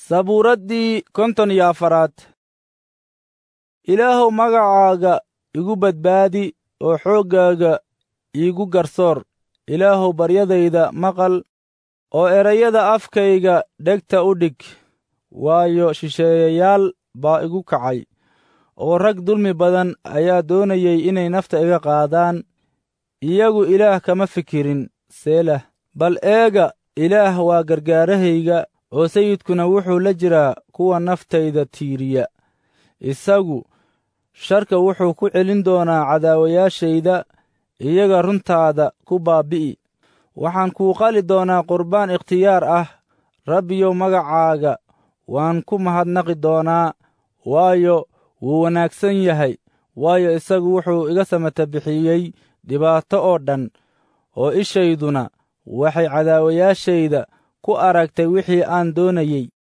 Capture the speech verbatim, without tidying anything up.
sabuuraddii konton iyo afaraad. ilaahow magacaaga igu badbaadi oo xooggaaga iigu garsoor. ilaahow baryadayda maqal oo erayada afkayga dhegta u dhig. waayo shisheeyayaal baa igu kacay oo rag dulmi badan ayaa doonayay inay nafta iga qaadaan. iyagu ilaah kama fikirin seelah. bal eega, ilaah waa gargaarahayga oo sayidkuna wuxuu la jiraa kuwa naftayda tiiriya. isagu sharka wuxuu ku celin doonaa cadaawayaashayda, iyaga runtaada ku baabbi'i. waxaan kuu qali doonaa qurbaan ikhtiyaar ah. rabbiyow magacaaga waan ku mahadnaqi doonaa, waayo wuu wanaagsan yahay. waayo isagu wuxuu iga samata bixiyey dhibaato oo dhan, oo ishayduna waxay cadaawayaashayda ku aragtay wixii aan doonayey.